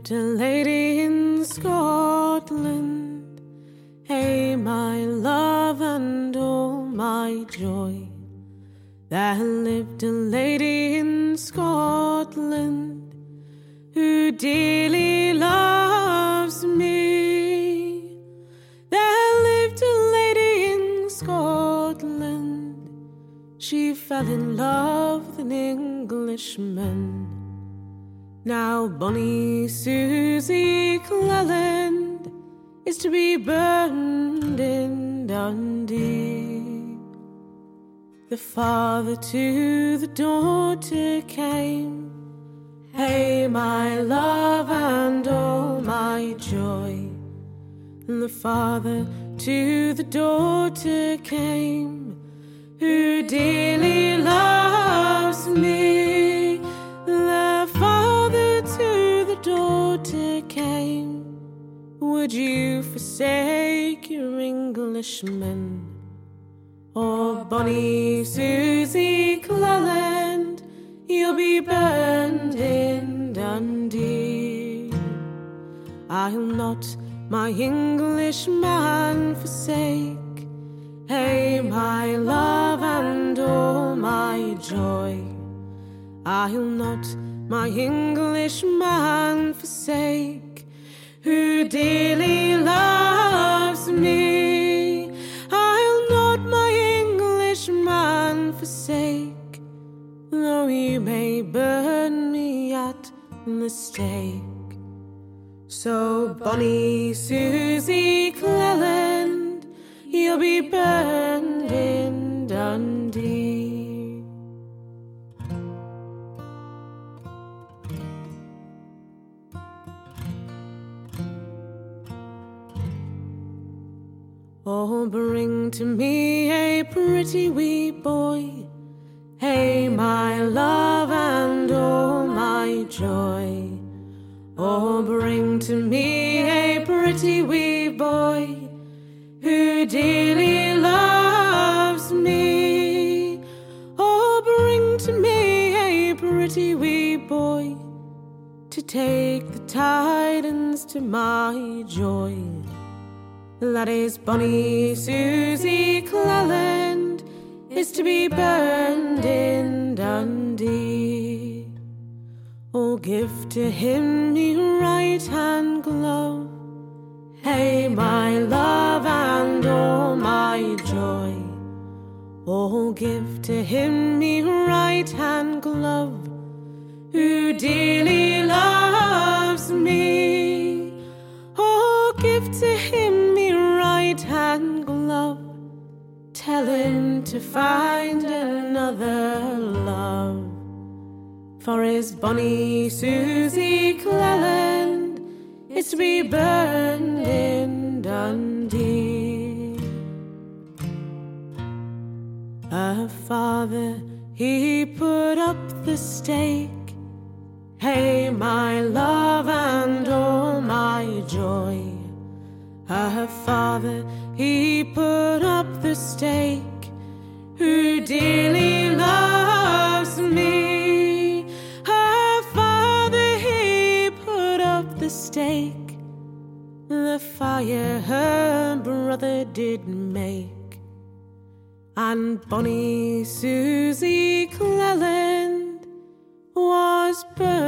lived a lady in Scotland, hey, my love and all my joy. There lived a lady in Scotland who dearly loves me. There lived a lady in Scotland, she fell in love with an Englishman. Now bonny Susie Cleland is to be burned in Dundee. The father to the daughter came, hey, my love and all my joy. And the father to the daughter came, who dearly loves me. The father to the daughter came, would you forsake your Englishman? Or bonny Susie Cleland, you'll be burned in Dundee. I'll not my Englishman forsake, hey, my love and all my joy. I'll not my Englishman forsake, who dearly loves me. I'll not my Englishman forsake, though you may burn me at the stake. So bonny Susie Cleland, you'll be burned in Dundee. Oh, bring to me a pretty wee boy, hey, my love and all my joy. Oh, bring to me a pretty wee boy, who dearly loves me. Oh, bring to me a pretty wee boy, to take the tidings to my joy. That is bonny Susie Cleland is to be burned in Dundee. Oh, give to him your right hand glove, hey, my love and all my joy. Oh, give to him your right hand glove, who dearly loves me. Oh, give to him your right hand glove, tell him to find another love. For his bonny Susie Cleland is to be burned in Dundee. Her father, he put up the stake, hey, my love and all my joy. Her father, he put up the stake, who dearly loves me. Her father, he put up the stake, the fire her brother did make. And bonny Susie Cleland was burned